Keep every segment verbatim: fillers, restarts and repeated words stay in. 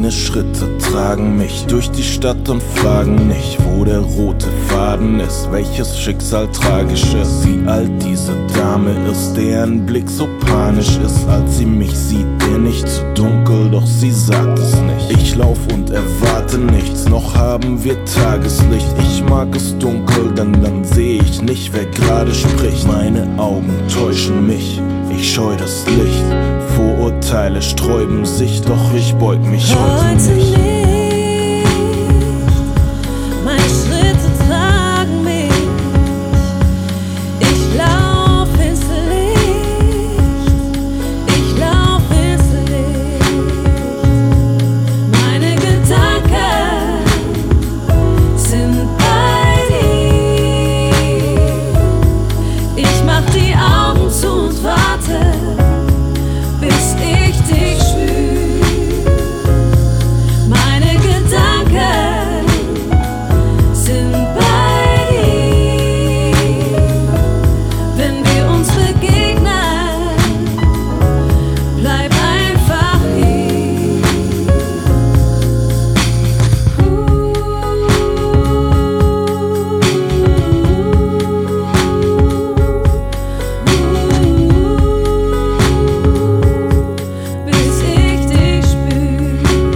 Meine Schritte tragen mich durch die Stadt und fragen nicht, wo der rote Faden ist, welches Schicksal tragisch ist. Wie alt diese Dame ist, deren Blick so panisch ist, als sie mich sieht, ihr nicht zu dunkel, doch sie sagt es nicht. Ich lauf und erwarte nichts, noch haben wir Tageslicht. Ich mag es dunkel, denn dann seh ich nicht, wer gerade spricht. Meine Augen täuschen mich, ich scheu das Licht. Vorurteile sträuben sich, doch ich beug mich heute, heute nicht. nicht. Meine Schritte tragen mich. Ich lauf ins Licht. Ich lauf ins Licht. Meine Gedanken sind bei dir. Ich mach die Augen zu und warte, bis ich dich spür. Meine Gedanken sind bei dir. Wenn wir uns begegnen, bleib einfach hier. Bis ich dich spür.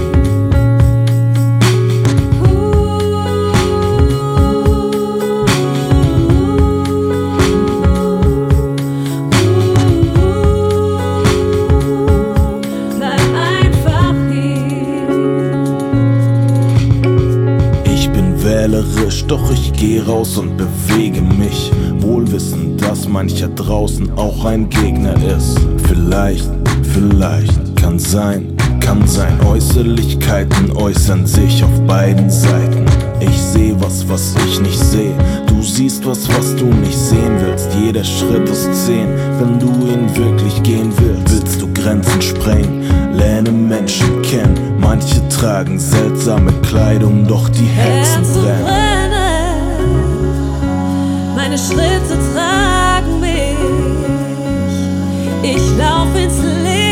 Bleib einfach hier. Ich bin wählerisch, doch ich geh raus und bewege mich, wohl wissend, dass mancher draußen auch ein Gegner ist. Vielleicht, vielleicht, kann sein, kann sein. Äußerlichkeiten äußern sich auf beiden Seiten. Ich seh was, was ich nicht seh. Du siehst was, was du nicht sehen willst. Jeder Schritt ist zehn, wenn du ihn wirklich gehen willst. Willst du Grenzen sprengen, lerne Menschen kennen. Manche tragen seltsame Kleidung, doch die Herzen Herzen brennen. brennen, meine Schritte tragen mich. Ich lauf ins Licht.